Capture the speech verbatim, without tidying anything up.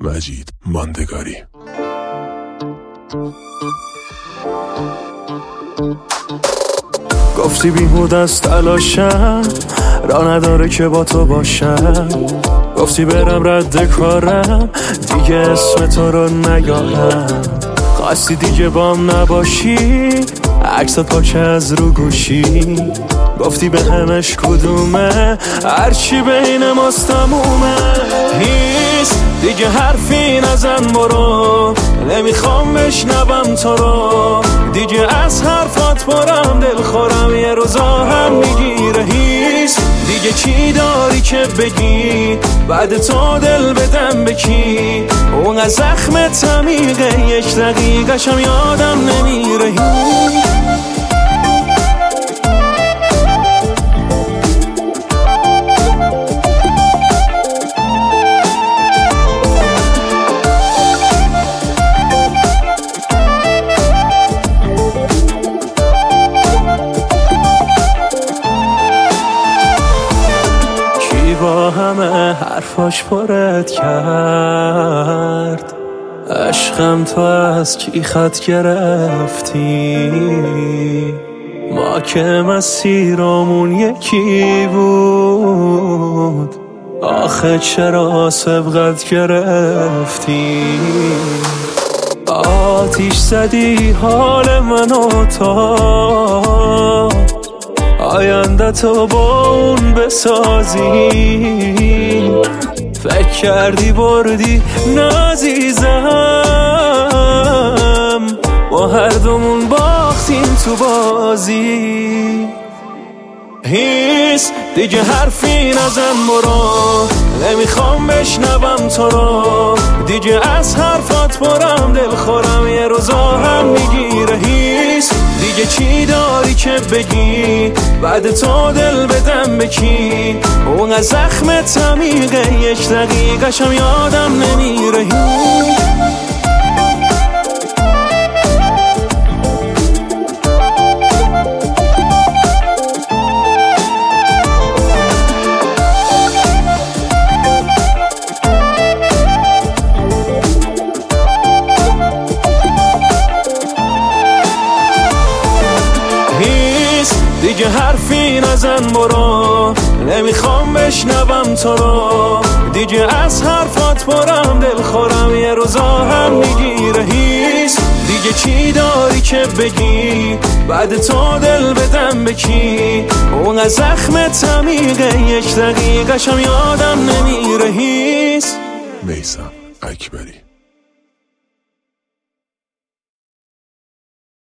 مجید ماندگاری. گفتی بیهوده است تلاشم، راه نداره که با تو باشم. گفتی برم رد کارم، دیگه اسم تو رو نیارم. خواستی دیگه بام نباشی، عکس پاک از رو گوشی. گفتی به همش کدومه، هرچی بین ماست تمومه. هیس دیگه حرفی نزن برو، نمیخوام بشنوم تو رو. دیگه از حرفات برم دل خورم، یه روزا هم میگیره. هیس دیگه چی داری که بگی، بعد تو دل بدم بکی. اون زخم تمیقه، یک دقیقشم یادم نمیره. با همه حرفاش پرت کرد، عشقم تو از کی خط گرفتی؟ ما که مسیرمون یکی بود، آخه چرا سبقت گرفتی؟ آتیش زدی حال منو تا آینده تو با اون بسازی. فکر کردی بردی نازیزم، ما هر دومون باختیم تو بازی. هیس دیگه حرفی نزن برو، نمیخوام بشنوم تو رو. دیگه از حرفات برم دل خورم، یه روزا هم میگیره. هیس دیگه چی داری که بگی، بعد تو دل بدم بکی. اون زخم تمیقه، یک دقیقشم یادم نمیره. دیگه حرفی نزن برو، نمیخوام بشنوم تو رو. دیگه از حرفات برم دل خورم، یه روزا هم میگیره. هیس دیگه چی داری که بگی، بعد تو دل بدم بکی. اون زخم تمیقه، یک دقیقشم یادم نمیره. هیس میثم اکبری.